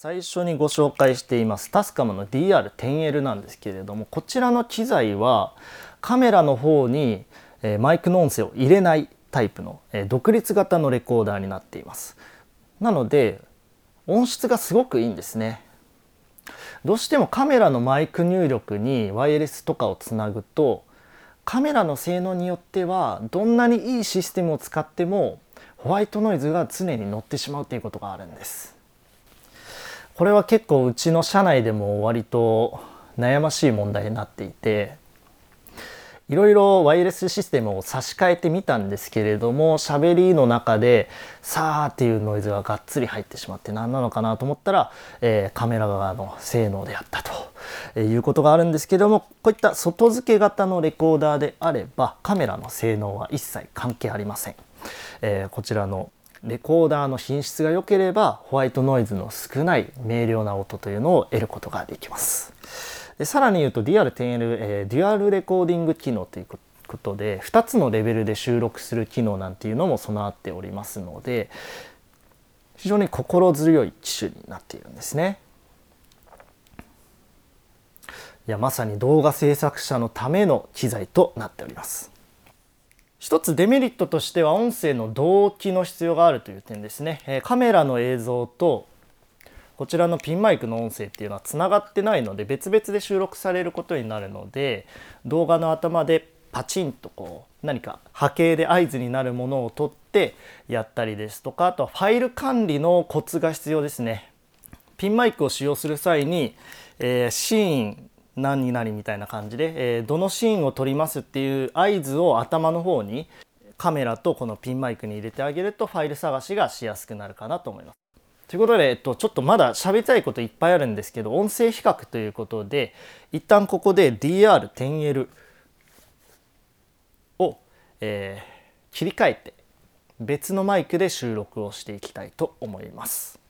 最初にご紹介していますタスカムの DR10L なんですけれども、こちらの機材はカメラの方にマイクの音声を入れないタイプの独立型のレコーダーになっています。なので音質がすごくいいんですね。どうしてもカメラのマイク入力にワイヤレスとかをつなぐと、カメラの性能によってはどんなにいいシステムを使ってもホワイトノイズが常に乗ってしまうということがあるんです。これは結構うちの社内でも割と悩ましい問題になっていて、いろいろワイヤレスシステムを差し替えてみたんですけれども、喋りの中でさーっていうノイズががっつり入ってしまって何なのかなと思ったら、カメラ側の性能であったということがあるんですけども、こういった外付け型のレコーダーであればカメラの性能は一切関係ありません。こちらのレコーダーの品質が良ければホワイトノイズの少ない明瞭な音というのを得ることができます。でさらに言うと DR10L、デュアルレコーディング機能ということで2つのレベルで収録する機能なんていうのも備わっておりますので、非常に心強い機種になっているんですね。いや、まさに動画制作者のための機材となっております。一つデメリットとしては音声の同期の必要があるという点ですね。カメラの映像とこちらのピンマイクの音声っていうのはつながってないので別々で収録されることになるので、動画の頭でパチンとこう何か波形で合図になるものを取ってやったりですとか、あとはファイル管理のコツが必要ですね。ピンマイクを使用する際に、シーン何々みたいな感じで、どのシーンを撮りますっていう合図を頭の方にカメラとこのピンマイクに入れてあげるとファイル探しがしやすくなるかなと思います。ということで、ちょっとまだ喋りたいこといっぱいあるんですけど、音声比較ということで一旦ここで DR10L を、切り替えて別のマイクで収録をしていきたいと思います。